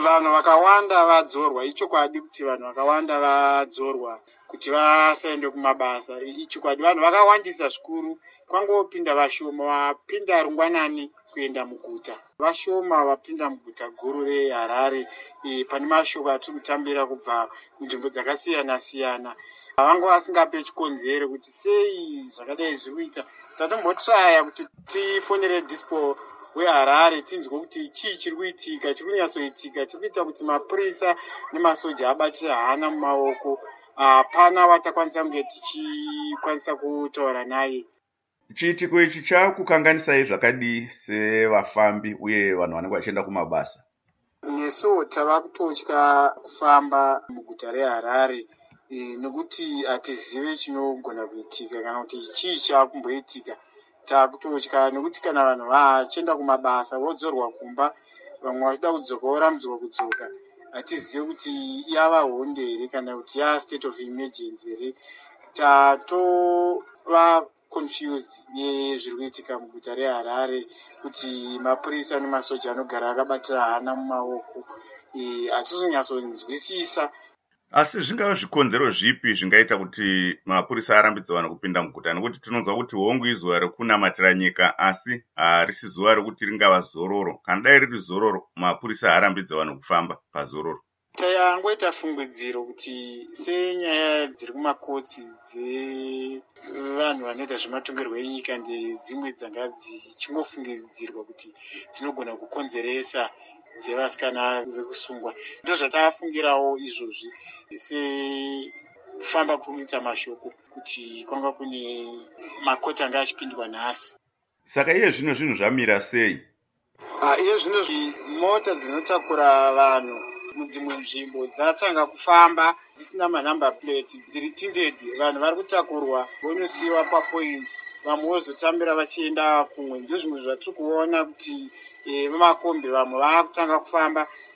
Vanhu vakawanda vadzorwa. Ichokwadi kuti vanhu vakawanda vadzorwa kuti vasaende kumabasa. Ichokwadi vanhu vakawandisa zvikuru. Kwangopinda vashoma vapinda rungwanani kuenda muguta. Vashoma vapinda muguta guru reHarare pane mashoko atiri kutambira kubva munzvimbo dzakasiyana siyana. Vanga vasingape chikonzero kuti sei zvakadai zviri kuita. Tatombotraya kuti tifonere dispo weHarare tinzwe kuti chii chiri kuitika, chiri kunyatsoitika, chiri kuita kuti mapurisa nemasoja abatire hana mumaoko. Hapana watakwanisa kunge tichikwanisa kutaura naye. Chiitiko ichi chakukanganisai zvakadii sevafambi uye vanhu vanenge vachienda kumabasa? Nesuwo tava kutotya kufamba muguta reHarare nekuti hatizivi chinogona kuitika kana kuti chii chakumboitika. Takutotya nekuti kana vanhu vachienda kumabasa vodzorwa kumba, vamwe vachida kudzoka vorambidzwa kudzoka, hatizivi kuti yava hondo here kana kuti yava state of emergency here. Tatova confused nezviri kuitika muguta reHarare kuti mapurisa nemasoja anogara akabatira hana mumaoko. Hatisi kunyatsonzwisisa. Asi zvingava zvikonzero zvipi zvingaita kuti mapurisa arambidze vanhu kupinda muguta? Nekuti tinonzwa kuti hongu izuva rekunamatira nyika asi harisi zuva rekuti ringava zororo. Kana dai riri zororo, mapurisa haarambidze vanhu kufamba pazororo. Tangoita fungidziro kuti senyaya dziri kumakotsi dzevanhu vanoita zvematongerwo enyika ndedzimwe dzanga dzichingofungidzirwa kuti dzinogona kukonzeresa dzevasikana vekusungwa. Ndozvatafungirawo izvozvi sekufamba kuri kuita mashoko kuti kwanga kune makoti anga achipindwa nhasi. Saka iye zvino zvinhu zvamira sei? Iye zvino mota dzinotakura vanhu mudzimwe nzvimbo dzatanga kufamba dzisina manhamba plate, dziri tinded. Vanhu vari kutakurwa vonosiyiwa papoint, vamwe vozotambira vachienda kumwe. Ndizvo zvimwe zvatiri kuona kuti vemakombi vamwe vakutanga kufamba